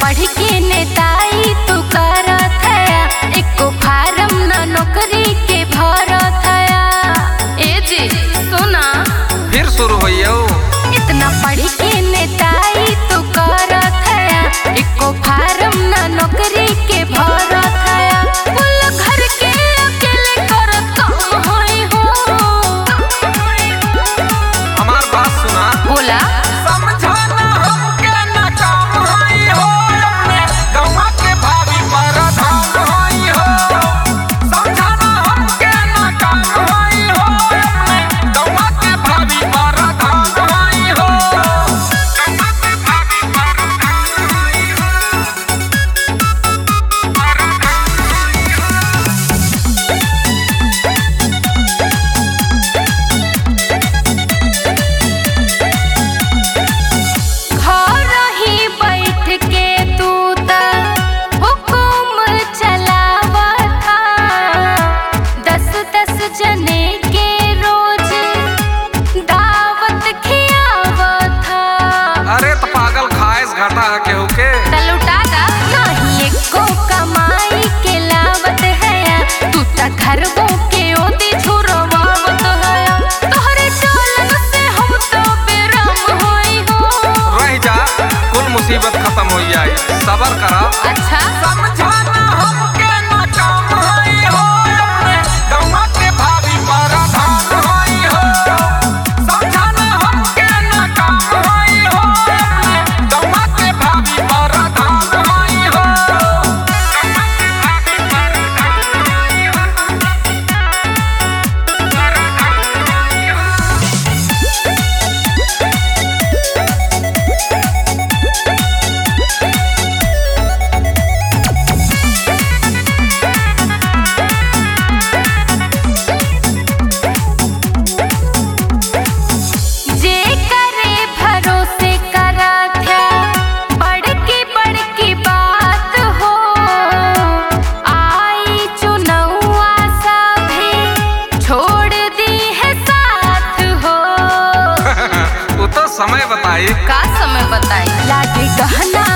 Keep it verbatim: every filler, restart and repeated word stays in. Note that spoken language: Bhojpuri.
पढ़ के नेताई तू करत हया, एको फार्म ना नौकरी के भरत हया। ए जी सुना फिर शुरू होइयो। इतना पढ़ के नेताई तू करत हया, एको फार्म ना नौकरी के भरत हया। कुल घर के अकेले करत काम होई हो। हमार बात सुना। बोला समझाना हमके ना काम होई हो, अपने गौवा के भाभी प्रधान होई हो। समझाना हमके ना काम होई हो, अपने गौवा के भाभी प्रधान होई हो। गौवा के भाभी प्रधान होई हो। घर ही बैठ के तू त हुकुम चलावता, दस दस जने के रोज दावत खियावता। अरे तो पागल खाएस घाटा है केहू के। तलुटा दा नहीं एको कमाई के लावत हया, तू त घरवो के ओदी छुरवावत हया। तोहरे चलन से हम तो बेरम होई हो। रह जा, कुल मुसीबत खत्म हो जाए, सबर करा। अच्छा समझाना हमके ना काम होई हो, अपने गौवा के भाभी प्रधान होई हो। समझाना हमके ना काम होई हो, अपने गौवा के भाभी प्रधान होई हो। गौवा के भाभी प्रधान होई हो। प्रधान होई हो। जे करे भरोसे करा था, बड़की बड़की बात हो। आई चुनौआ सभे छोड़ दी है साथ हो। वो तो समय बताई। का समय बताई लागे गहना